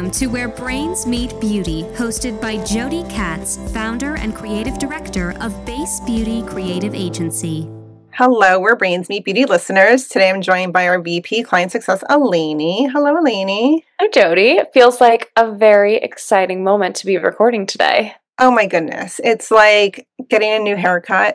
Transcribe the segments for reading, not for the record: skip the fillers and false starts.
Welcome to Where Brains Meet Beauty, hosted by Jody Katz, founder and creative director of Base Beauty Creative Agency. Hello, Where Brains Meet Beauty listeners. Today I'm joined by our VP Client Success, Eleni. Hello, Eleni. Hi, Jody. It feels like a very exciting moment to be recording today. Oh my goodness. It's like getting a new haircut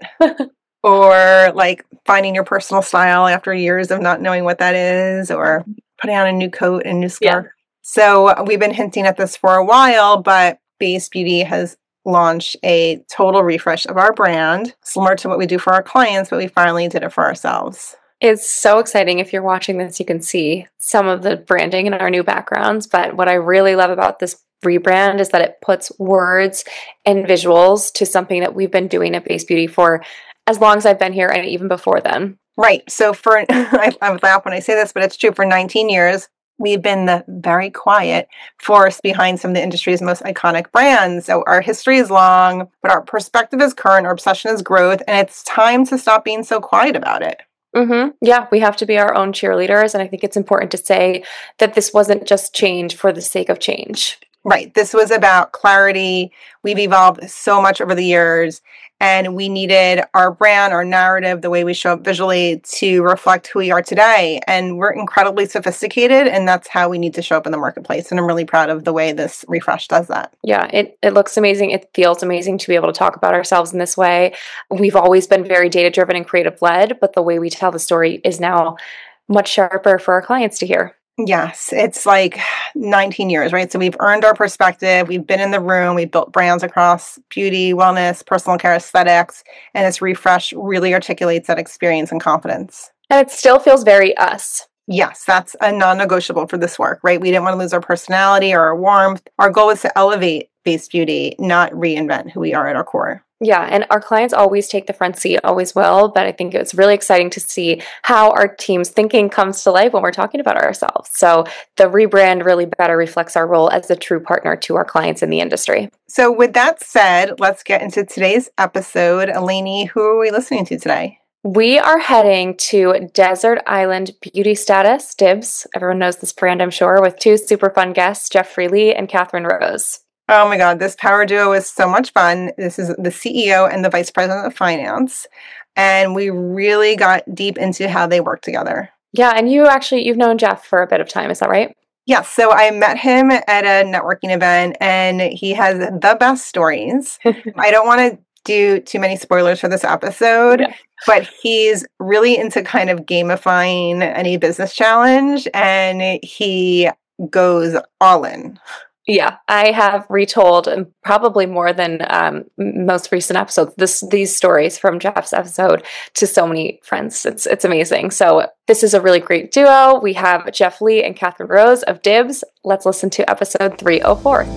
or like finding your personal style after years of not knowing what that is, or putting on a new coat and new scarf. Yeah. So we've been hinting at this for a while, but Base Beauty has launched a total refresh of our brand, similar to what we do for our clients, but we finally did it for ourselves. It's so exciting. If you're watching this, you can see some of the branding in our new backgrounds. But what I really love about this rebrand is that it puts words and visuals to something that we've been doing at Base Beauty for as long as I've been here and even before then. Right. So I laugh when I say this, but it's true. For 19 years, we've been the very quiet force behind some of the industry's most iconic brands. So our history is long, but our perspective is current, our obsession is growth, and it's time to stop being so quiet about it. Mm-hmm. Yeah, we have to be our own cheerleaders. And I think it's important to say that this wasn't just change for the sake of change. Right. This was about clarity. We've evolved so much over the years, and we needed our brand, our narrative, the way we show up visually to reflect who we are today. And we're incredibly sophisticated, and that's how we need to show up in the marketplace. And I'm really proud of the way this refresh does that. Yeah, it looks amazing. It feels amazing to be able to talk about ourselves in this way. We've always been very data-driven and creative-led, but the way we tell the story is now much sharper for our clients to hear. Yes, it's like 19 years, right? So we've earned our perspective. We've been in the room. We've built brands across beauty, wellness, personal care, aesthetics, and this refresh really articulates that experience and confidence. And it still feels very us. Yes, that's a non-negotiable for this work, right? We didn't want to lose our personality or our warmth. Our goal is to elevate Base Beauty, not reinvent who we are at our core. Yeah, and our clients always take the front seat, always will, but I think it's really exciting to see how our team's thinking comes to life when we're talking about ourselves. So the rebrand really better reflects our role as a true partner to our clients in the industry. So with that said, let's get into today's episode. Eleni, who are we listening to today? We are heading to Desert Island Beauty Status, DIBS. Everyone knows this brand, I'm sure, with two super fun guests, Jeffrey Lee and Catherine Rose. Oh my God, this power duo is so much fun. This is the CEO and the Vice President of Finance. And we really got deep into how they work together. Yeah, and you've known Jeff for a bit of time, is that right? Yes, so I met him at a networking event, and he has the best stories. I don't want to do too many spoilers for this episode, but he's really into kind of gamifying any business challenge, and he goes all in. Yeah, I have retold probably more than most recent episodes these stories from Jeff's episode to so many friends. It's amazing. So this is a really great duo. We have Jeff Lee and Catherine Rose of DIBS. Let's listen to episode 304.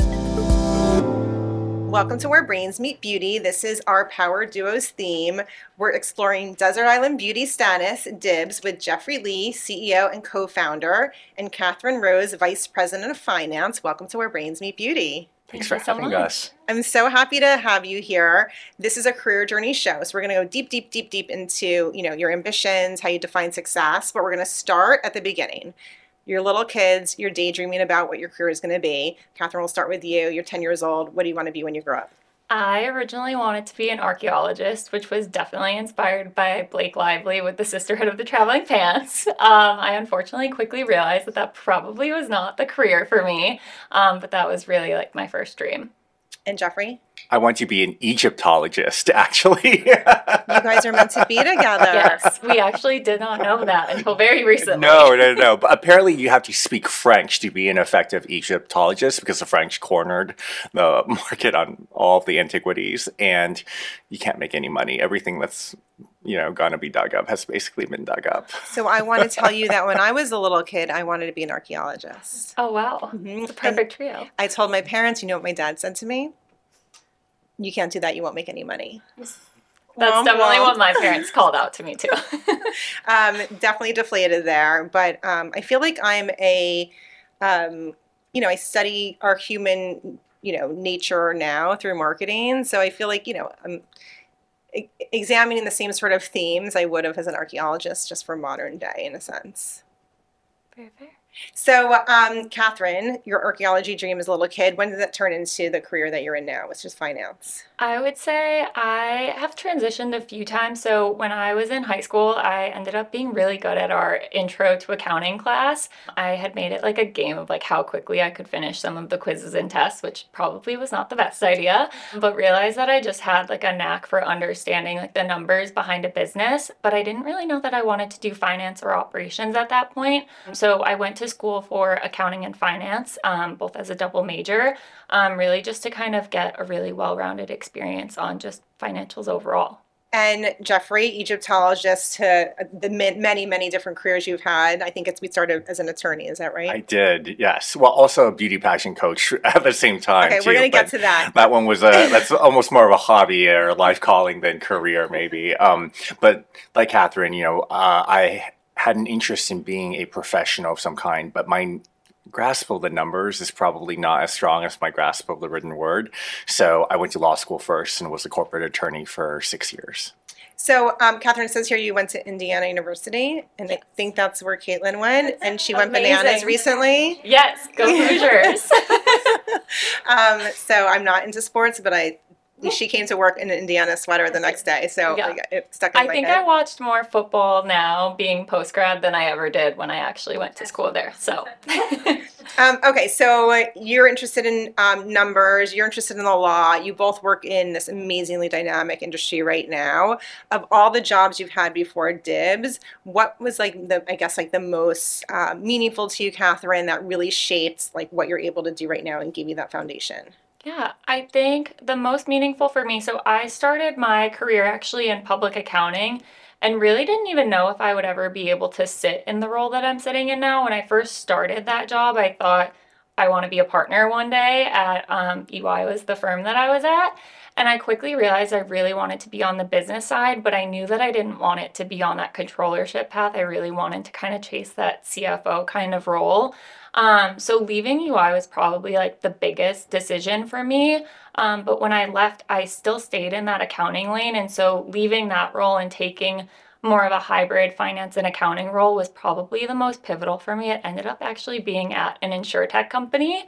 Welcome to Where Brains Meet Beauty. This is our Power Duos theme. We're exploring Desert Island Beauty Status, DIBS, with Jeffrey Lee, CEO and co-founder, and Catherine Rose, Vice President of Finance. Welcome to Where Brains Meet Beauty. Thanks for having us. I'm so happy to have you here. This is a career journey show, so we're going to go deep into your ambitions, how you define success, but we're going to start at the beginning. You're little kids, you're daydreaming about what your career is going to be. Catherine, we'll start with you. You're 10 years old. What do you want to be when you grow up? I originally wanted to be an archaeologist, which was definitely inspired by Blake Lively with the Sisterhood of the Traveling Pants. I unfortunately quickly realized that probably was not the career for me, but that was really like my first dream. And Jeffrey? I want to be an Egyptologist, actually. You guys are meant to be together. Yes, we actually did not know that until very recently. No. But apparently you have to speak French to be an effective Egyptologist because the French cornered the market on all of the antiquities, and you can't make any money. Everything that's going to be dug up has basically been dug up. So I want to tell you that when I was a little kid, I wanted to be an archaeologist. Oh, wow. Mm-hmm. It's a perfect trio. I told my parents, you know what my dad said to me? You can't do that. You won't make any money. That's definitely what my parents called out to me, too. Definitely deflated there. But I feel like I'm I study our human, nature now through marketing. So I feel like, I'm examining the same sort of themes I would have as an archaeologist, just for modern day, in a sense. Very fair. So, Catherine, your archaeology dream as a little kid, when did that turn into the career that you're in now, which is finance? I would say I have transitioned a few times. So when I was in high school, I ended up being really good at our intro to accounting class. I had made it like a game of like how quickly I could finish some of the quizzes and tests, which probably was not the best idea, but realized that I just had like a knack for understanding like the numbers behind a business, but I didn't really know that I wanted to do finance or operations at that point. So I went to school for accounting and finance, both as a double major, really just to kind of get a really well-rounded experience on just financials overall. And Jeffrey, Egyptologist to the many, many different careers you've had. I think we started as an attorney. Is that right? I did, yes. Well, also a beauty passion coach at the same time. Okay, too, we're going to get to that. That one was that's almost more of a hobby or life calling than career, maybe. But like Catherine, I had an interest in being a professional of some kind, but my grasp of the numbers is probably not as strong as my grasp of the written word. So I went to law school first and was a corporate attorney for 6 years. So, Catherine says here you went to Indiana University, and I think that's where Caitlin went, and she went bananas recently. Yes, go Hoosiers. So I'm not into sports, but she came to work in an Indiana sweater the next day, so it stuck in my head. I think I watched more football now being post-grad than I ever did when I actually went to school there, so. Okay, so you're interested in numbers, you're interested in the law, you both work in this amazingly dynamic industry right now. Of all the jobs you've had before DIBS, what was the most meaningful to you, Catherine, that really shaped like what you're able to do right now and give you that foundation? Yeah, I think the most meaningful for me, so I started my career actually in public accounting and really didn't even know if I would ever be able to sit in the role that I'm sitting in now. When I first started that job, I thought I want to be a partner one day at EY was the firm that I was at. And I quickly realized I really wanted to be on the business side, but I knew that I didn't want it to be on that controllership path. I really wanted to kind of chase that CFO kind of role. So leaving UI was probably like the biggest decision for me. But when I left, I still stayed in that accounting lane. And so leaving that role and taking more of a hybrid finance and accounting role was probably the most pivotal for me. It ended up actually being at an insurtech company.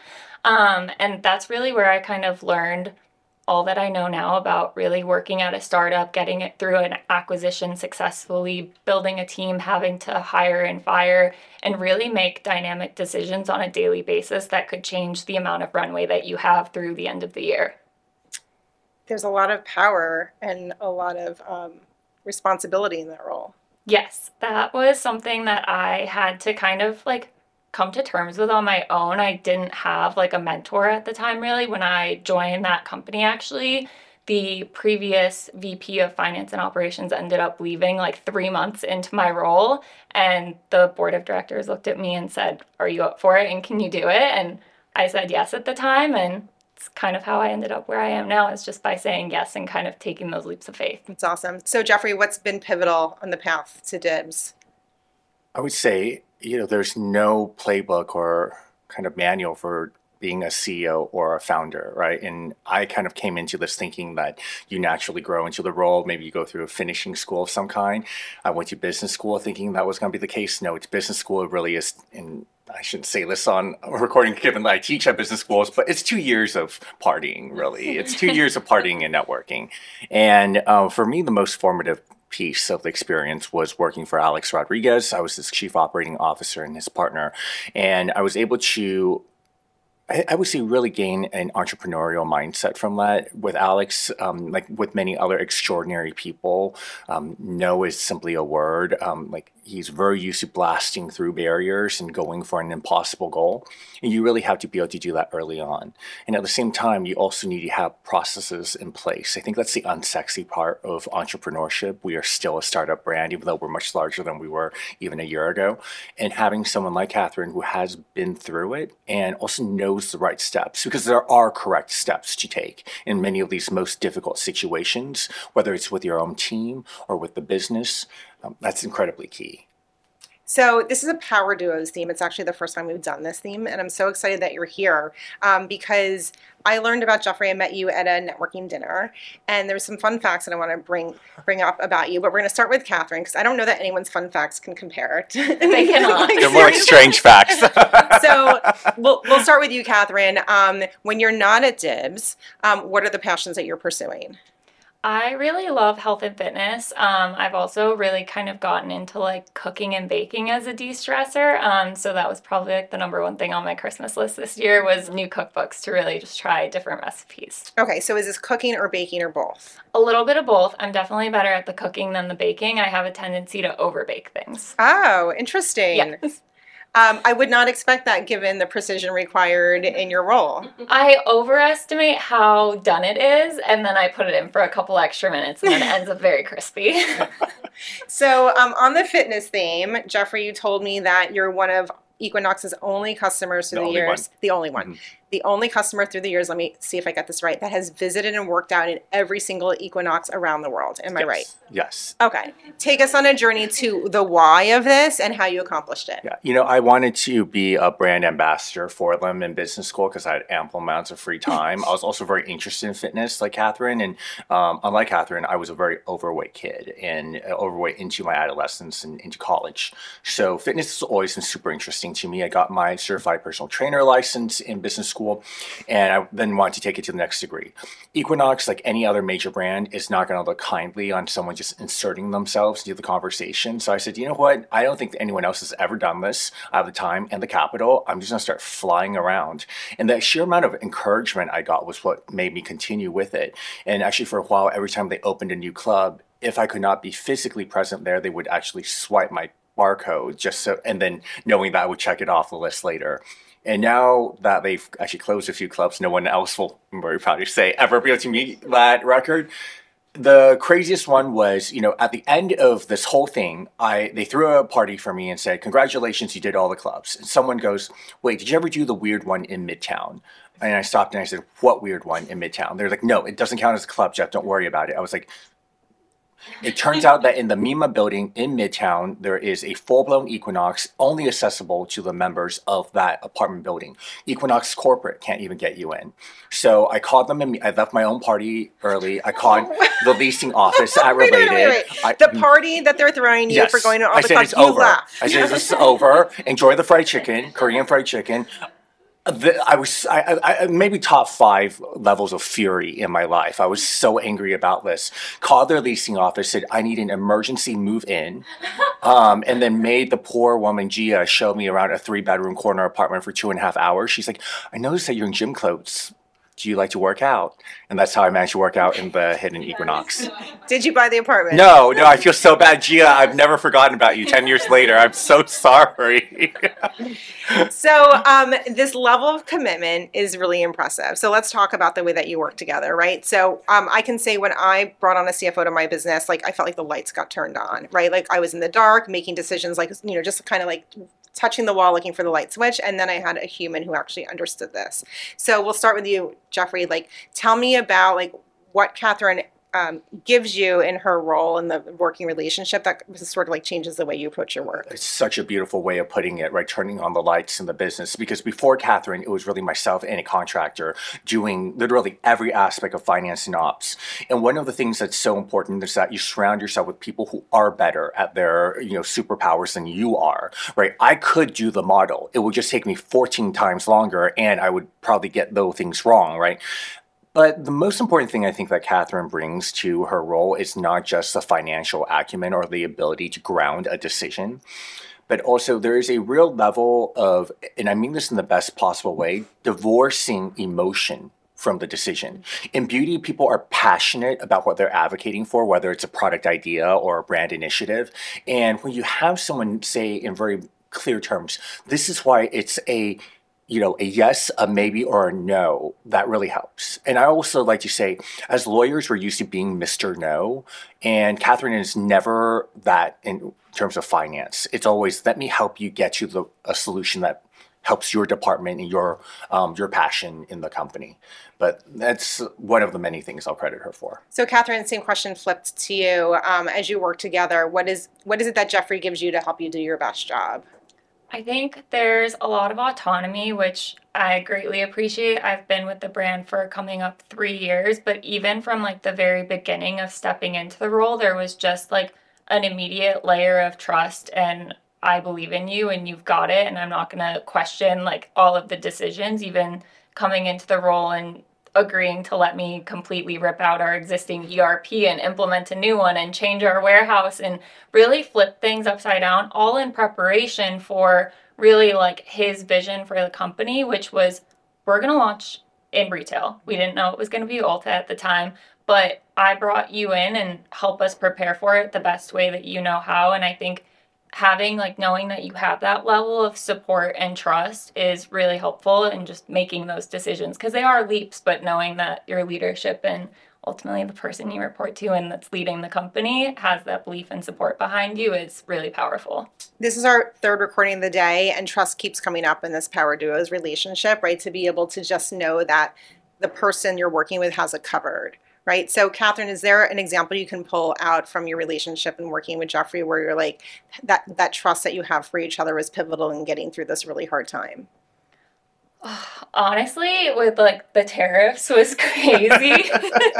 And that's really where I kind of learned all that I know now about really working at a startup, getting it through an acquisition successfully, building a team, having to hire and fire, and really make dynamic decisions on a daily basis that could change the amount of runway that you have through the end of the year. There's a lot of power and a lot of responsibility in that role. Yes, that was something that I had to kind of like come to terms with on my own. I didn't have like a mentor at the time really. When I joined that company, actually, the previous VP of finance and operations ended up leaving like 3 months into my role. And the board of directors looked at me and said, "Are you up for it? And can you do it?" And I said yes at the time. And it's kind of how I ended up where I am now, is just by saying yes and kind of taking those leaps of faith. That's awesome. So Jeffrey, what's been pivotal on the path to DIBS? I would say, there's no playbook or kind of manual for being a CEO or a founder, right? And I kind of came into this thinking that you naturally grow into the role. Maybe you go through a finishing school of some kind. I went to business school thinking that was going to be the case. No, it's business school. It really is. And I shouldn't say this on a recording given that I teach at business schools, but it's 2 years of partying, really. It's 2 years of partying and networking. And for me, the most formative piece of the experience was working for Alex Rodriguez. I was his chief operating officer and his partner. And I was able to, I would say, really gain an entrepreneurial mindset from that. With Alex, like with many other extraordinary people, no is simply a word. He's very used to blasting through barriers and going for an impossible goal. And you really have to be able to do that early on. And at the same time, you also need to have processes in place. I think that's the unsexy part of entrepreneurship. We are still a startup brand, even though we're much larger than we were even a year ago. And having someone like Catherine who has been through it and also knows the right steps, because there are correct steps to take in many of these most difficult situations, whether it's with your own team or with the business, that's incredibly key. So this is a Power Duos theme. It's actually the first time we've done this theme, and I'm so excited that you're here because I learned about Jeffrey. I met you at a networking dinner, and there's some fun facts that I want to bring up about you. But we're going to start with Catherine because I don't know that anyone's fun facts can compare. They cannot. They're more like strange facts. So we'll start with you, Catherine. When you're not at Dibs, what are the passions that you're pursuing? I really love health and fitness. I've also really kind of gotten into like cooking and baking as a de-stressor. So that was probably like the number one thing on my Christmas list this year was new cookbooks to really just try different recipes. Okay, so is this cooking or baking or both? A little bit of both. I'm definitely better at the cooking than the baking. I have a tendency to overbake things. Oh, interesting. Yes. I would not expect that given the precision required in your role. I overestimate how done it is, and then I put it in for a couple extra minutes, and then it ends up very crispy. So on the fitness theme, Jeffrey, you told me that you're one of Equinox's only customers through the years. The only one. Mm-hmm. The only customer through the years, let me see if I get this right, that has visited and worked out in every single Equinox around the world. Am I right? Yes. Okay. Take us on a journey to the why of this and how you accomplished it. Yeah. I wanted to be a brand ambassador for them in business school because I had ample amounts of free time. I was also very interested in fitness like Catherine. And unlike Catherine, I was a very overweight kid and overweight into my adolescence and into college. So fitness has always been super interesting to me. I got my certified personal trainer license in business school. And I then wanted to take it to the next degree. Equinox, like any other major brand, is not going to look kindly on someone just inserting themselves into the conversation. So I said, you know what? I don't think that anyone else has ever done this. I have the time and the capital. I'm just going to start flying around. And the sheer amount of encouragement I got was what made me continue with it. And actually, for a while, every time they opened a new club, if I could not be physically present there, they would actually swipe my barcode just so, and then knowing that I would check it off the list later. And now that they've actually closed a few clubs, no one else will, I'm very proud to say, ever be able to meet that record. The craziest one was, at the end of this whole thing, they threw a party for me and said, congratulations, you did all the clubs. And someone goes, wait, did you ever do the weird one in Midtown? And I stopped and I said, what weird one in Midtown? They're like, no, it doesn't count as a club, Jeff, don't worry about it. I was like, it turns out that in the Mima building in Midtown, there is a full-blown Equinox only accessible to the members of that apartment building. Equinox corporate can't even get you in. So I called them and I left my own party early. I called the leasing office at Related. Wait. The party that they're throwing you for going to all the clubs, you left. I said, this is over. Enjoy the fried chicken, Korean fried chicken. I maybe top 5 levels of fury in my life. I was so angry about this. Called their leasing office, said I need an emergency move in, and then made the poor woman Gia show me around a 3-bedroom corner apartment for 2.5 hours. She's like, I noticed that you're in gym clothes. Do you like to work out? And that's how I managed to work out in the hidden Equinox. Did you buy the apartment? No, I feel so bad. Gia, I've never forgotten about you 10 years later. I'm so sorry. So this level of commitment is really impressive. So let's talk about the way that you work together, right? So I can say when I brought on a CFO to my business, like I felt like the lights got turned on, right? Like I was in the dark making decisions, like, just kind of like touching the wall looking for the light switch, and then I had a human who actually understood this. So we'll start with you, Jeffrey. Like, tell me about like what Catherine gives you in her role in the working relationship that sort of like changes the way you approach your work. It's such a beautiful way of putting it, right? Turning on the lights in the business. Because before Catherine, it was really myself and a contractor doing literally every aspect of finance and ops. And one of the things that's so important is that you surround yourself with people who are better at their, superpowers than you are, right? I could do the model. It would just take me 14 times longer and I would probably get those things wrong, right? But the most important thing I think that Catherine brings to her role is not just the financial acumen or the ability to ground a decision, but also there is a real level of, and I mean this in the best possible way, divorcing emotion from the decision. In beauty, people are passionate about what they're advocating for, whether it's a product idea or a brand initiative. And when you have someone say in very clear terms, this is why it's a yes, a maybe, or a no, that really helps. And I also like to say, as lawyers, we're used to being Mr. No, and Catherine is never that in terms of finance. It's always, let me help you get to a solution that helps your department and your passion in the company. But that's one of the many things I'll credit her for. So Catherine, same question flipped to you. As you work together, what is it that Jeffrey gives you to help you do your best job? I think there's a lot of autonomy, which I greatly appreciate. I've been with the brand for coming up 3 years, but even from like the very beginning of stepping into the role, there was just like an immediate layer of trust, and I believe in you and you've got it, and I'm not going to question like all of the decisions, even coming into the role and agreeing to let me completely rip out our existing ERP and implement a new one and change our warehouse and really flip things upside down, all in preparation for really like his vision for the company, which was we're going to launch in retail. We didn't know it was going to be Ulta at the time, but I brought you in and help us prepare for it the best way that you know how. And I think having like knowing that you have that level of support and trust is really helpful in just making those decisions, because they are leaps, but knowing that your leadership and ultimately the person you report to and that's leading the company has that belief and support behind you is really powerful. This is our third recording of the day, and trust keeps coming up in this Power Duos relationship, right? To be able to just know that the person you're working with has it covered. Right. So, Catherine, is there an example you can pull out from your relationship and working with Jeffrey where you're like that trust that you have for each other was pivotal in getting through this really hard time? Honestly, with like the tariffs was crazy.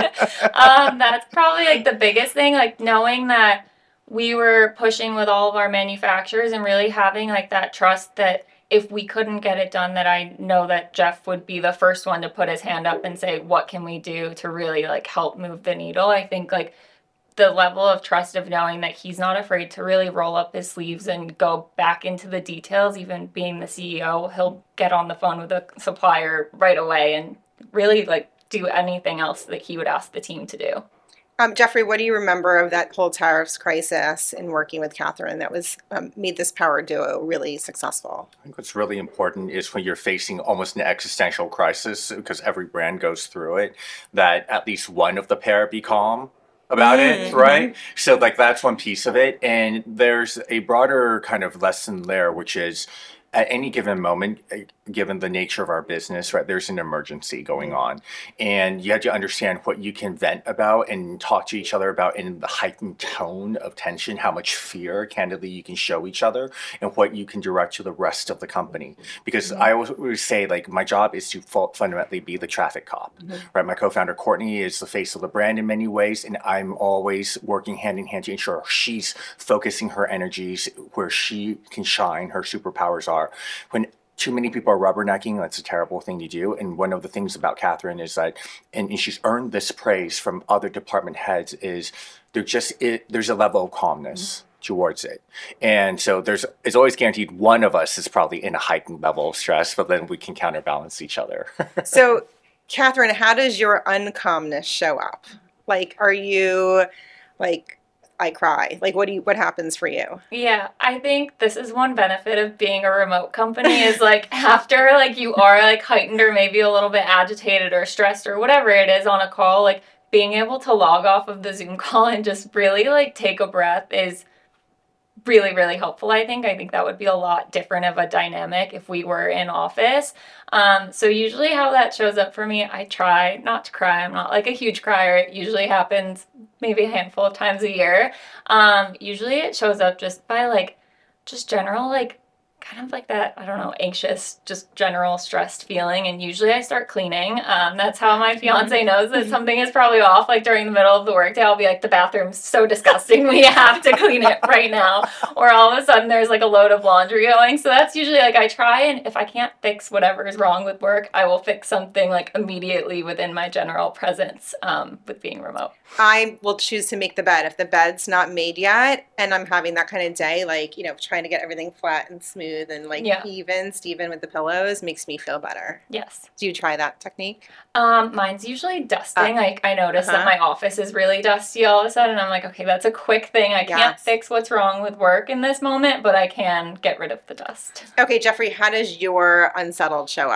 That's probably like the biggest thing, like knowing that we were pushing with all of our manufacturers and really having like that trust that if we couldn't get it done, that I know that Jeff would be the first one to put his hand up and say, what can we do to really like help move the needle? I think like the level of trust of knowing that he's not afraid to really roll up his sleeves and go back into the details, even being the CEO, he'll get on the phone with a supplier right away and really like do anything else that he would ask the team to do. Jeffrey, what do you remember of that whole tariffs crisis in working with Catherine that was made this Power Duo really successful? I think what's really important is when you're facing almost an existential crisis, because every brand goes through it, that at least one of the pair be calm about it, right? So like that's one piece of it. And there's a broader kind of lesson there, which is at any given moment, given the nature of our business, right, there's an emergency going on. And you have to understand what you can vent about and talk to each other about in the heightened tone of tension, how much fear, candidly, you can show each other, and what you can direct to the rest of the company. Because I always say, like, my job is to fundamentally be the traffic cop, right? My co-founder, Courtney, is the face of the brand in many ways, and I'm always working hand in hand to ensure she's focusing her energies where she can shine, her superpowers are. When too many people are rubbernecking, that's a terrible thing to do. And one of the things about Catherine is that, and she's earned this praise from other department heads, is there's a level of calmness towards it. And so it's always guaranteed one of us is probably in a heightened level of stress, but then we can counterbalance each other. So, Catherine, how does your uncalmness show up? Like, are you like, I cry? Like, what happens for you? Yeah, I think this is one benefit of being a remote company is like after like you are like heightened or maybe a little bit agitated or stressed or whatever it is on a call, like being able to log off of the Zoom call and just really like take a breath is really, really helpful. I think that would be a lot different of a dynamic if we were in office. So usually how that shows up for me, I try not to cry. I'm not like a huge crier. It usually happens maybe a handful of times a year. Usually it shows up just by like, just general, like kind of like that, I don't know, anxious, just general stressed feeling. And usually I start cleaning. That's how my fiance knows that something is probably off. Like during the middle of the workday, I'll be like, the bathroom's so disgusting. We have to clean it right now. Or all of a sudden there's like a load of laundry going. So that's usually like I try, and if I can't fix whatever is wrong with work, I will fix something like immediately within my general presence with being remote. I will choose to make the bed. If the bed's not made yet and I'm having that kind of day, like, you know, trying to get everything flat and smooth and like Steven with the pillows makes me feel better. Yes. Do you try that technique? Mine's usually dusting. Like I notice that my office is really dusty all of a sudden. I'm like, okay, that's a quick thing. I can't fix what's wrong with work in this moment, but I can get rid of the dust. Okay, Jeffrey, how does your unsettled show up?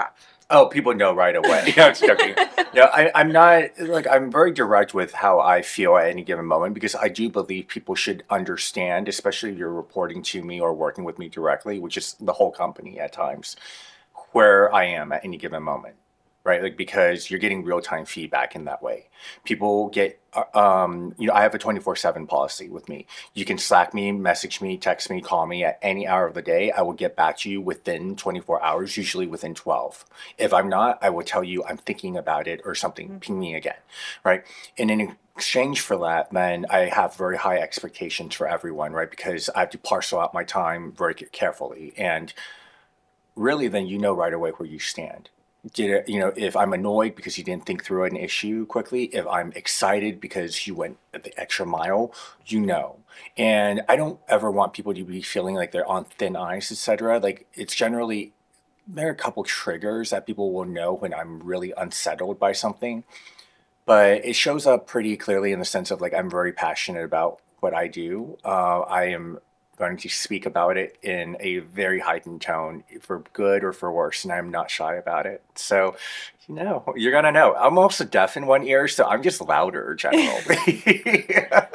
Oh, people know right away. Yeah, I'm joking. No, I'm not like I'm very direct with how I feel at any given moment because I do believe people should understand, especially if you're reporting to me or working with me directly, which is the whole company at times, where I am at any given moment, right? Like because you're getting real time feedback in that way. People get, I have a 24/7 policy with me. You can Slack me, message me, text me, call me at any hour of the day. I will get back to you within 24 hours, usually within 12. If I'm not, I will tell you I'm thinking about it or something, ping me again, right? And in exchange for that, then I have very high expectations for everyone, right? Because I have to parcel out my time very carefully. And really then you know right away where you stand. If I'm annoyed because you didn't think through an issue quickly, if I'm excited because you went the extra mile, And I don't ever want people to be feeling like they're on thin ice, etc. Like it's generally there are a couple triggers that people will know when I'm really unsettled by something, but it shows up pretty clearly in the sense of like I'm very passionate about what I do. I am going to speak about it in a very heightened tone for good or for worse, and I'm not shy about it. So, you're gonna know. I'm also deaf in one ear, so I'm just louder generally.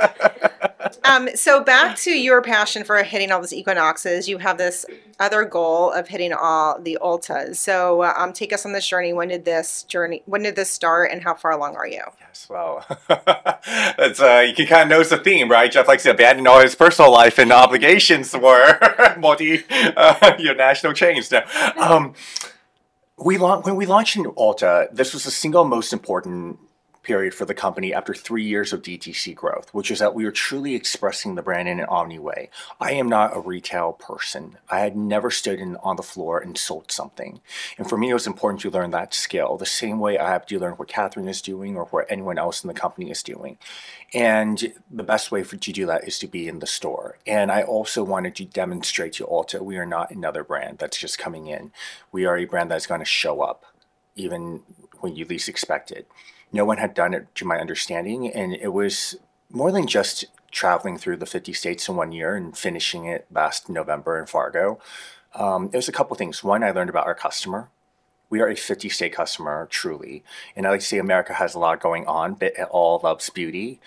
So back to your passion for hitting all those equinoxes, you have this other goal of hitting all the Ultas. So take us on this journey. When did this start, and how far along are you? Yes, well, that's you can kind of notice the theme, right? Jeff likes to abandon all his personal life and obligations for national chains. Now, when we launched in Ulta, this was the single most important period for the company after 3 years of DTC growth, which is that we were truly expressing the brand in an omni way. I am not a retail person. I had never stood on the floor and sold something. And for me, it was important to learn that skill, the same way I have to learn what Catherine is doing or what anyone else in the company is doing. And the best way to do that is to be in the store. And I also wanted to demonstrate to Ulta, we are not another brand that's just coming in. We are a brand that's going to show up, even when you least expect it. No one had done it to my understanding, and it was more than just traveling through the 50 states in 1 year and finishing it last November in Fargo. It was a couple things. One, I learned about our customer. We are a 50-state customer, truly. And I like to say America has a lot going on, but it all loves beauty.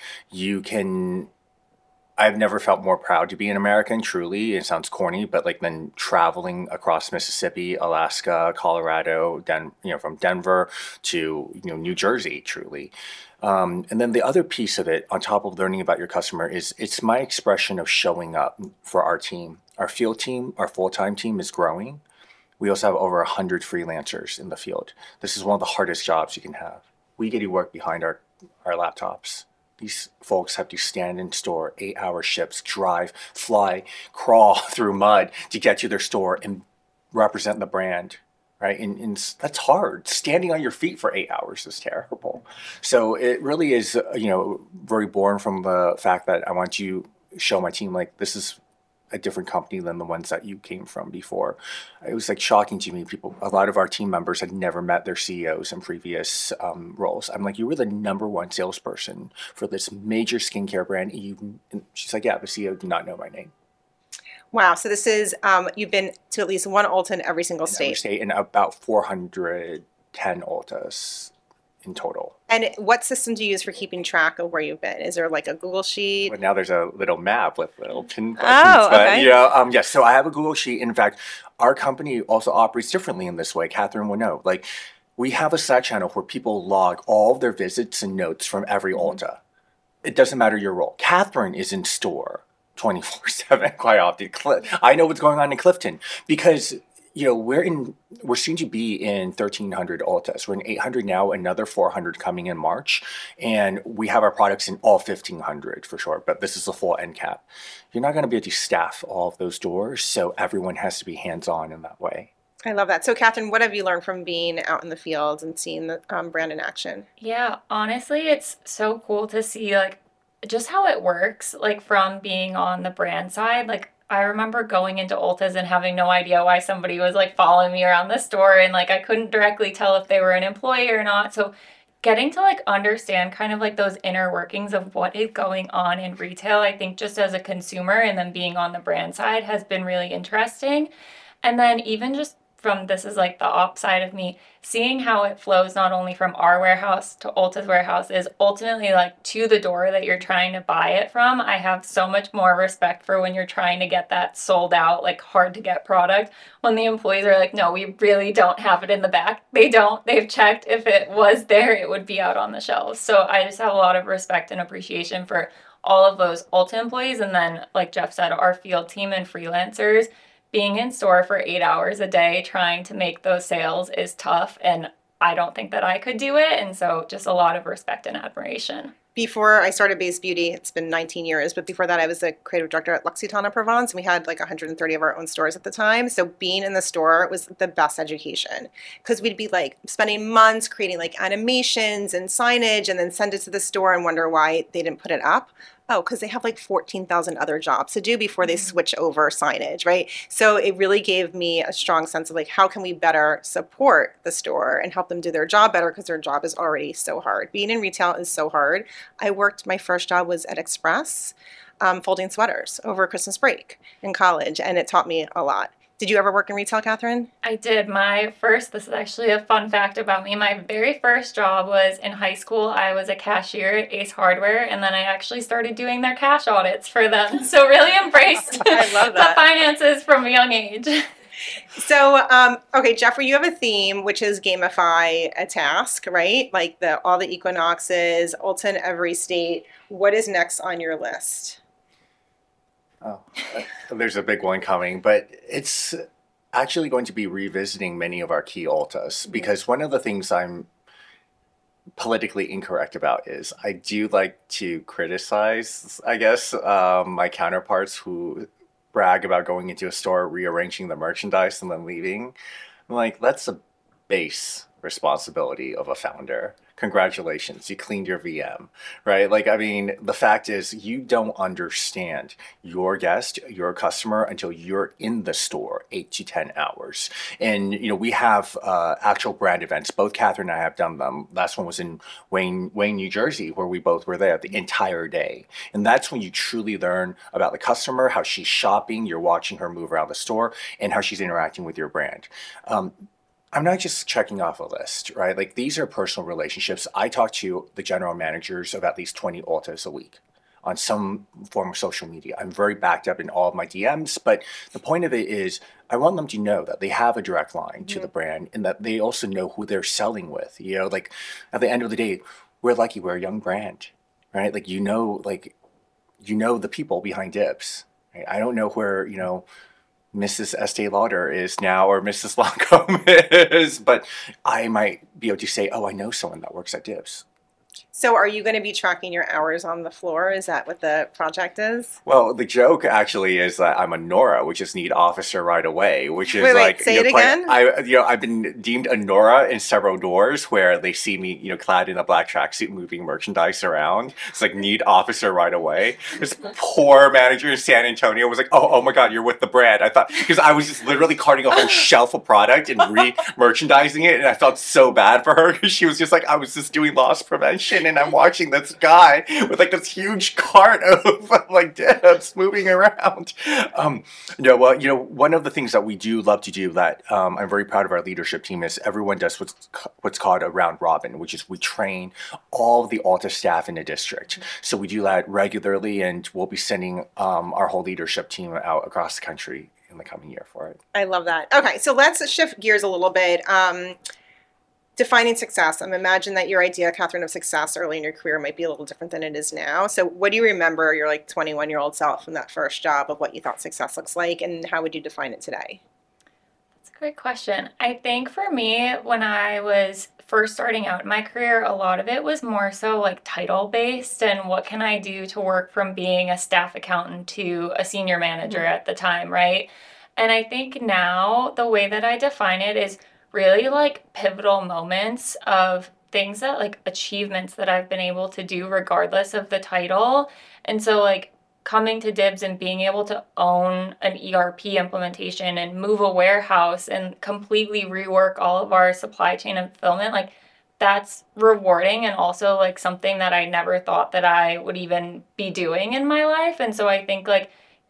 I've never felt more proud to be an American, truly. It sounds corny, but then traveling across Mississippi, Alaska, Colorado, from Denver to New Jersey, truly. And then the other piece of it, on top of learning about your customer, is it's my expression of showing up for our team. Our field team, our full-time team is growing. We also have over 100 freelancers in the field. This is one of the hardest jobs you can have. We get to work behind our laptops. These folks have to stand in store, 8-hour shifts, drive, fly, crawl through mud to get to their store and represent the brand, right? And that's hard. Standing on your feet for 8 hours is terrible. So it really is, very born from the fact that I want to show my team this is a different company than the ones that you came from before. It was shocking to me. A lot of our team members had never met their CEOs in previous roles. I'm like, you were the number one salesperson for this major skincare brand. And she's like, yeah, the CEO did not know my name. Wow. So this is, you've been to at least one Ulta in every single state. Every state, and about 410 Ultas in total. And what system do you use for keeping track of where you've been? Is there a Google sheet? Well, now there's a little map with little pin buttons. Oh, okay. But, yes, so I have a Google sheet. In fact, our company also operates differently in this way. Catherine will know. We have a Slack channel where people log all of their visits and notes from every Ulta. It doesn't matter your role. Catherine is in store 24/7 quite often. I know what's going on in Clifton because we're soon to be in 1,300 Ultas. We're in 800 now, another 400 coming in March. And we have our products in all 1,500 for sure, but this is the full end cap. You're not going to be able to staff all of those doors, so everyone has to be hands-on in that way. I love that. So, Catherine, what have you learned from being out in the field and seeing the brand in action? Yeah, honestly, it's so cool to see just how it works, from being on the brand side. I remember going into Ulta's and having no idea why somebody was following me around the store, and I couldn't directly tell if they were an employee or not. So getting to understand kind of those inner workings of what is going on in retail, I think just as a consumer and then being on the brand side has been really interesting. And then even just from this is like the op side of me, seeing how it flows not only from our warehouse to Ulta's warehouse is ultimately like to the door that you're trying to buy it from. I have so much more respect for when you're trying to get that sold out, like hard to get product. When the employees are like, no, we really don't have it in the back. They don't. They've checked. If it was there, it would be out on the shelves. So I just have a lot of respect and appreciation for all of those Ulta employees. And then, like Jeff said, our field team and freelancers being in store for 8 hours a day trying to make those sales is tough. And I don't think that I could do it. And so just a lot of respect and admiration. Before I started Base Beauty, it's been 19 years, but before that I was a creative director at L'Occitane Provence, and we had like 130 of our own stores at the time. So being in the store was the best education, because we'd be like spending months creating like animations and signage and then send it to the store and wonder why they didn't put it up. Oh, because they have like 14,000 other jobs to do before they switch over signage, right? So it really gave me a strong sense of like, how can we better support the store and help them do their job better, because their job is already so hard. Being in retail is so hard. My first job was at Express, folding sweaters over Christmas break in college, and it taught me a lot. Did you ever work in retail, Catherine? I did. This is actually a fun fact about me. My very first job was in high school. I was a cashier at Ace Hardware, and then I actually started doing their cash audits for them. So really embraced I love that. the finances from a young age. So, okay, Jeffrey, you have a theme, which is gamify a task, right? Like all the equinoxes, Ulta in every state. What is next on your list? Oh, there's a big one coming, but it's actually going to be revisiting many of our key Ultas, because one of the things I'm politically incorrect about is I do like to criticize, I guess, my counterparts who brag about going into a store, rearranging the merchandise, and then leaving. I'm like, that's a base responsibility of a founder. Congratulations, you cleaned your VM, right? Like, I mean, the fact is you don't understand your guest, your customer, until you're in the store 8 to 10 hours. And, we have actual brand events. Both Catherine and I have done them. Last one was in Wayne, New Jersey, where we both were there the entire day. And that's when you truly learn about the customer, how she's shopping, you're watching her move around the store, and how she's interacting with your brand. I'm not just checking off a list, right? Like, these are personal relationships. I talk to the general managers of at least 20 Ultas a week on some form of social media. I'm very backed up in all of my DMs, but the point of it is I want them to know that they have a direct line to the brand, and that they also know who they're selling with. Like, at the end of the day, we're lucky we're a young brand, right? Like, the people behind Dibs. Right? I don't know where, Mrs. Estee Lauder is now, or Mrs. Lancome is, but I might be able to say, oh, I know someone that works at Dibs. So are you going to be tracking your hours on the floor? Is that what the project is? Well, the joke actually is that I'm a NORA, which is need officer right away, which is wait, say it again? I've been deemed a NORA in several doors where they see me, clad in a black tracksuit moving merchandise around. It's like need officer right away. This poor manager in San Antonio was like, oh my God, you're with the brand. I thought, because I was just literally carting a whole shelf of product and re-merchandising it, and I felt so bad for her, because she was just like, I was just doing loss prevention, and I'm watching this guy with like this huge cart of like Dibs moving around. One of the things that we do love to do that I'm very proud of our leadership team is everyone does what's called a round robin, which is we train all of the Ulta staff in the district. So we do that regularly, and we'll be sending our whole leadership team out across the country in the coming year for it. I love that. Okay, so let's shift gears a little bit. Defining success. I imagine that your idea, Catherine, of success early in your career might be a little different than it is now. So what do you remember your 21-year-old self from that first job of what you thought success looks like, and how would you define it today? That's a great question. I think for me, when I was first starting out in my career, a lot of it was more so like title based, and what can I do to work from being a staff accountant to a senior manager at the time, right? And I think now the way that I define it is really like pivotal moments of things that like achievements that I've been able to do regardless of the title. And so like coming to Dibs and being able to own an ERP implementation and move a warehouse and completely rework all of our supply chain and fulfillment, like that's rewarding, and also like something that I never thought that I would even be doing in my life. And so I think like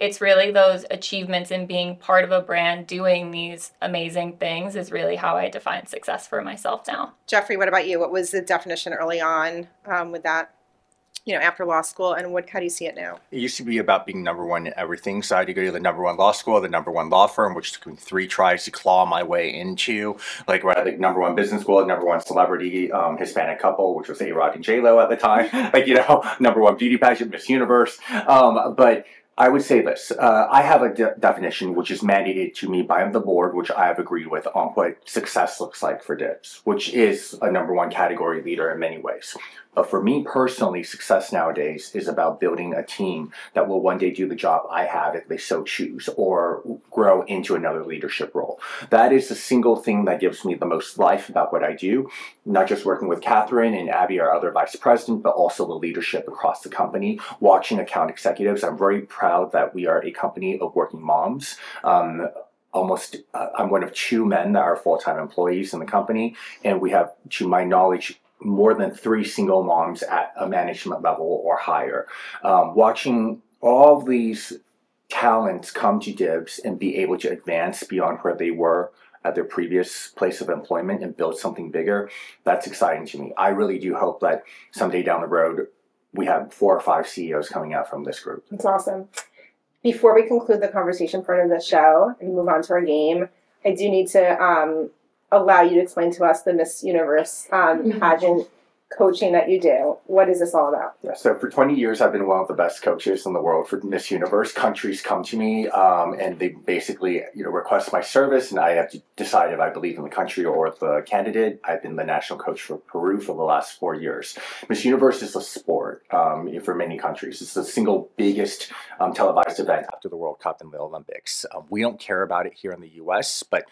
it's really those achievements and being part of a brand doing these amazing things is really how I define success for myself now. Jeffrey, what about you? What was the definition early on with that, after law school, and how do you see it now? It used to be about being number one in everything. So I had to go to the number one law school, the number one law firm, which took me 3 tries to claw my way into. Like, we're at the number one business school, number one celebrity Hispanic couple, which was A-Rod and J-Lo at the time. Number one beauty pageant, Miss Universe. But I would say this. I have a definition which is mandated to me by the board, which I have agreed with, on what success looks like for Dibs, which is a number one category leader in many ways. But for me personally, success nowadays is about building a team that will one day do the job I have if they so choose, or grow into another leadership role. That is the single thing that gives me the most life about what I do, not just working with Catherine and Abby, our other vice president, but also the leadership across the company, watching account executives. I'm very proud that we are a company of working moms. I'm one of 2 men that are full-time employees in the company, and we have, to my knowledge, more than 3 single moms at a management level or higher. Watching all these talents come to Dibs and be able to advance beyond where they were at their previous place of employment and build something bigger, that's exciting to me. I really do hope that someday down the road, we have 4 or 5 CEOs coming out from this group. That's awesome. Before we conclude the conversation part of the show and move on to our game, I do need to allow you to explain to us the Miss Universe pageant coaching that you do. What is this all about? Yeah, so for 20 years, I've been one of the best coaches in the world for Miss Universe. Countries come to me and they basically request my service, and I have to decide if I believe in the country or the candidate. I've been the national coach for Peru for the last 4 years. Miss Universe is a sport for many countries. It's the single biggest televised event after the World Cup and the Olympics. We don't care about it here in the U.S., but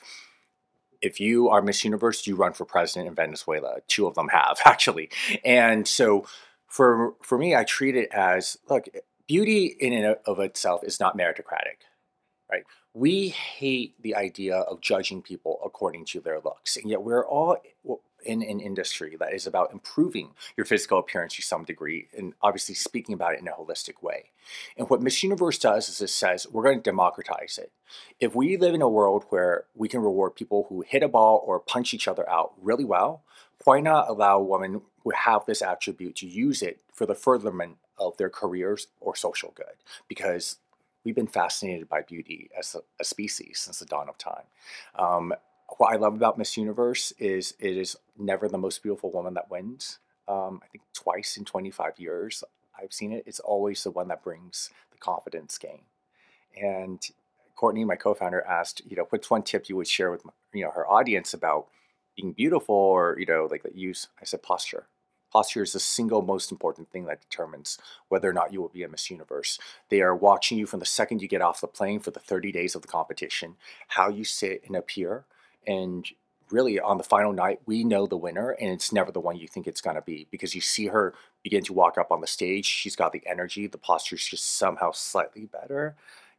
if you are Miss Universe, you run for president in Venezuela. 2 of them have, actually. And so for me, I treat it as, look, beauty in and of itself is not meritocratic, right? We hate the idea of judging people according to their looks. And yet we're all in an industry that is about improving your physical appearance to some degree, and obviously speaking about it in a holistic way. And what Miss Universe does is it says, we're going to democratize it. If we live in a world where we can reward people who hit a ball or punch each other out really well, why not allow women who have this attribute to use it for the furtherment of their careers or social good? Because we've been fascinated by beauty as a species since the dawn of time. What I love about Miss Universe is it is never the most beautiful woman that wins. I think twice in 25 years I've seen it. It's always the one that brings the confidence gain. And Courtney, my co-founder, asked, what's one tip you would share with her audience about being beautiful, or that use? I said posture. Posture is the single most important thing that determines whether or not you will be a Miss Universe. They are watching you from the second you get off the plane for the 30 days of the competition, how you sit and appear. And really, on the final night, we know the winner, and it's never the one you think it's going to be, because you see her begin to walk up on the stage. She's got the energy. The posture is just somehow slightly better.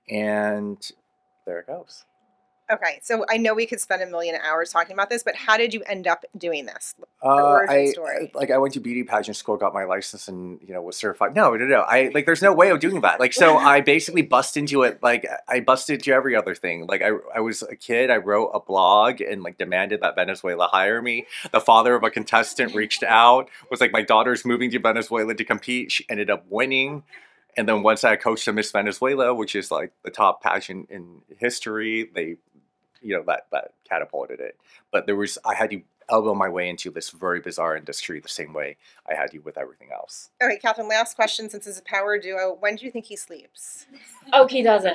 And there it goes. Okay, so I know we could spend a million hours talking about this, but how did you end up doing this? The origin story. I went to beauty pageant school, got my license, and was certified. No. There's no way of doing that. So I basically bust into it. I busted into every other thing. I was a kid. I wrote a blog and demanded that Venezuela hire me. The father of a contestant reached out. Was like, my daughter's moving to Venezuela to compete. She ended up winning. And then once I coached the Miss Venezuela, which is the top pageant in history, they that catapulted it. But I had to elbow my way into this very bizarre industry the same way I had to with everything else. Okay, Catherine, last question, since it's a power duo. When do you think he sleeps? Oh, he doesn't.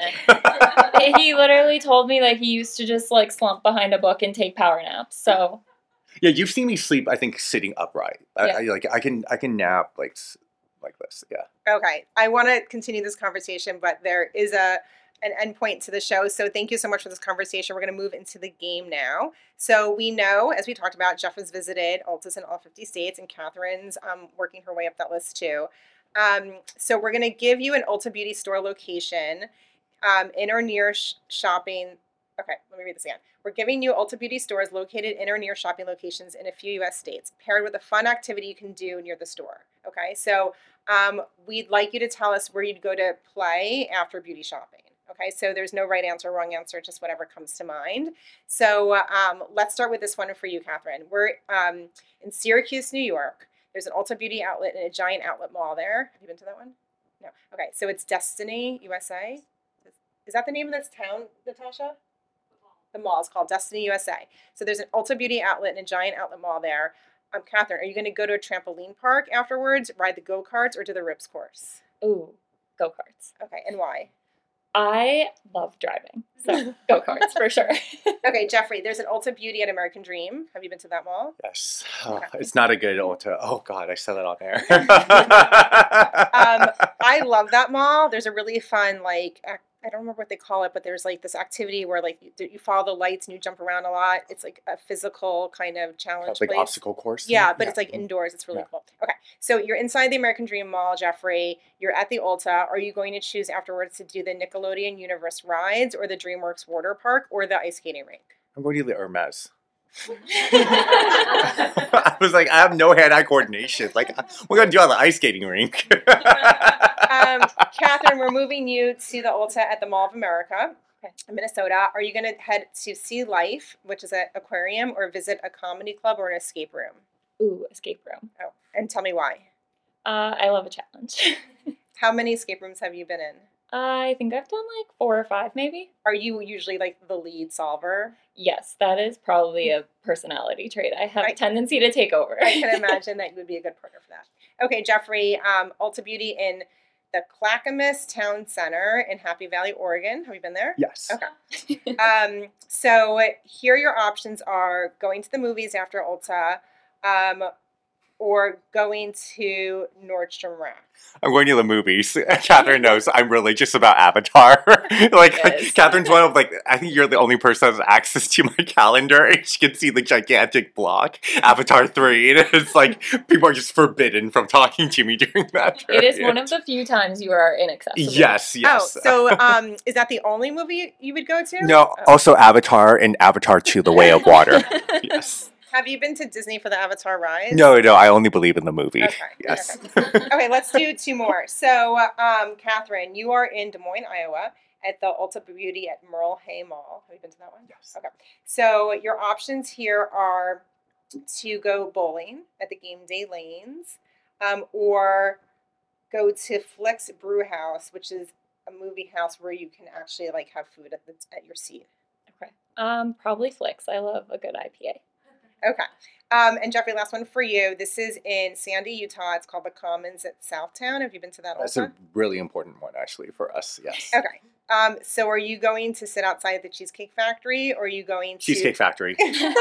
He literally told me that he used to just slump behind a book and take power naps. So yeah, you've seen me sleep, I think, sitting upright. Yeah. I can nap like this. Yeah. Okay. I want to continue this conversation, but there is an endpoint to the show. So thank you so much for this conversation. We're going to move into the game now. So we know, as we talked about, Jeff has visited Ulta's in all 50 states, and Catherine's working her way up that list too. So we're going to give you an Ulta Beauty store location in or near shopping. Okay, let me read this again. We're giving you Ulta Beauty stores located in or near shopping locations in a few U.S. states, paired with a fun activity you can do near the store. Okay, so we'd like you to tell us where you'd go to play after beauty shopping. Okay, so there's no right answer, wrong answer, just whatever comes to mind. So let's start with this one for you, Catherine. We're in Syracuse, New York. There's an Ulta Beauty outlet and a giant outlet mall there. Have you been to that one? No. Okay, so it's Destiny USA. Is that the name of this town, Natasha? The mall is called Destiny USA. So there's an Ulta Beauty outlet and a giant outlet mall there. Catherine, are you going to go to a trampoline park afterwards, ride the go-karts, or do the RIPS course? Ooh, go-karts. Okay, and why? I love driving, so go-karts for sure. Okay, Jeffrey, there's an Ulta Beauty at American Dream. Have you been to that mall? Yes. Oh, it's not a good Ulta. Oh, God, I said that on air. I love that mall. There's a really fun, like, I don't remember what they call it, but there's like this activity where like you follow the lights and you jump around a lot. It's like a physical kind of challenge. Like place. obstacle course? Yeah, but it's like indoors. It's really cool. Okay, so you're inside the American Dream Mall, Jeffrey. You're at the Ulta. Are you going to choose afterwards to do the Nickelodeon Universe rides or the DreamWorks Water Park or the ice skating rink? I'm going to the Hermes. I was like, I have no hand-eye coordination. Like, we're going to do on the ice skating rink. Catherine, we're moving you to the Ulta at the Mall of America in Minnesota. Are you going to head to Sea Life, which is an aquarium, or visit a comedy club or an escape room? Ooh, escape room. Oh, and tell me why. I love a challenge. How many escape rooms have you been in? I think I've done like 4 or 5 maybe. Are you usually like the lead solver? Yes, that is probably a personality trait. I have a tendency to take over. I can imagine that you would be a good partner for that. Okay, Jeffrey, Ulta Beauty in the Clackamas Town Center in Happy Valley, Oregon. Have you been there? Yes. Okay. So here your options are going to the movies after Ulta, or going to Nordstrom Rack. I'm going to the movies. Catherine knows I'm religious about Avatar. Yes. Catherine's one of I think you're the only person that has access to my calendar, and she can see the gigantic block, Avatar 3, and it's like people are just forbidden from talking to me during that period. It is one of the few times you are inaccessible. Yes. Oh, so is that the only movie you would go to? No, also Avatar and Avatar 2, The Way of Water. Yes. Have you been to Disney for the Avatar ride? No, I only believe in the movie. Okay. Yes. Okay, let's do 2 more. So, Catherine, you are in Des Moines, Iowa, at the Ulta Beauty at Merle Hay Mall. Have you been to that one? Yes. Okay. So your options here are to go bowling at the Game Day Lanes, or go to Flex Brew House, which is a movie house where you can actually like have food at your seat. Okay. Probably Flicks. I love a good IPA. Okay. And Jeffrey, last one for you. This is in Sandy, Utah. It's called the Commons at Southtown. Have you been to that? That's a really important one, actually, for us. Yes. Okay. So are you going to sit outside the Cheesecake Factory, or are you going to... Cheesecake Factory.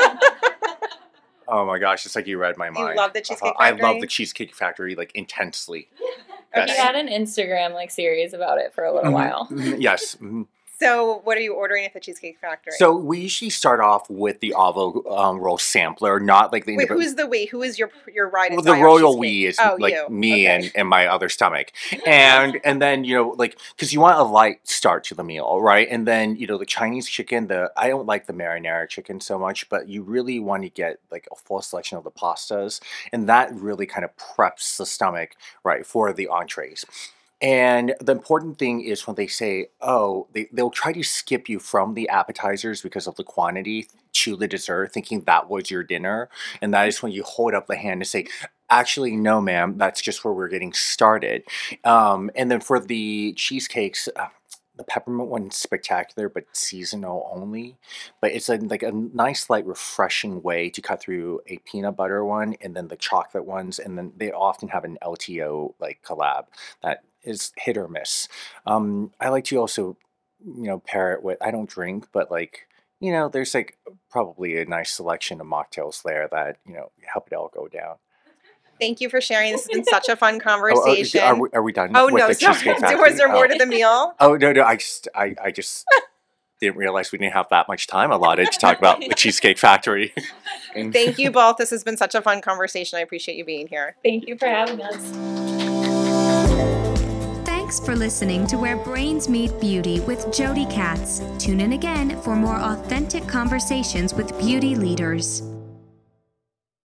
Oh my gosh, it's like you read my mind. You love the Cheesecake Factory? I love the Cheesecake Factory, intensely. Yes. You had an Instagram, series about it for a little while. Yes. Mm-hmm. So what are you ordering at the Cheesecake Factory? So we usually start off with the avocado roll sampler, not like the... Wait, who is the we? Who is your ride and the die royal we is you. Me okay. and my other stomach. And then, because you want a light start to the meal, right? And then, the Chinese chicken, I don't like the marinara chicken so much, but you really want to get a full selection of the pastas. And that really kind of preps the stomach, right, for the entrees. And the important thing is when they say, they'll try to skip you from the appetizers because of the quantity to the dessert, thinking that was your dinner. And that is when you hold up the hand and say, actually, no, ma'am, that's just where we're getting started. And then for the cheesecakes, the peppermint one's spectacular, but seasonal only. But it's a nice, refreshing way to cut through a peanut butter one and then the chocolate ones. And then they often have an LTO collab that is hit or miss. I like to also, pair it with, I don't drink, but there's probably a nice selection of mocktails there that, help it all go down. Thank you for sharing. This has been such a fun conversation. Are we done? Oh, with no. the Cheesecake Factory? Was there more to the meal? Oh, no. I just didn't realize we didn't have that much time allotted to talk about the Cheesecake Factory. Thank you both. This has been such a fun conversation. I appreciate you being here. Thank you for having us. Thanks for listening to Where Brains Meet Beauty with Jody Katz. Tune in again for more authentic conversations with beauty leaders.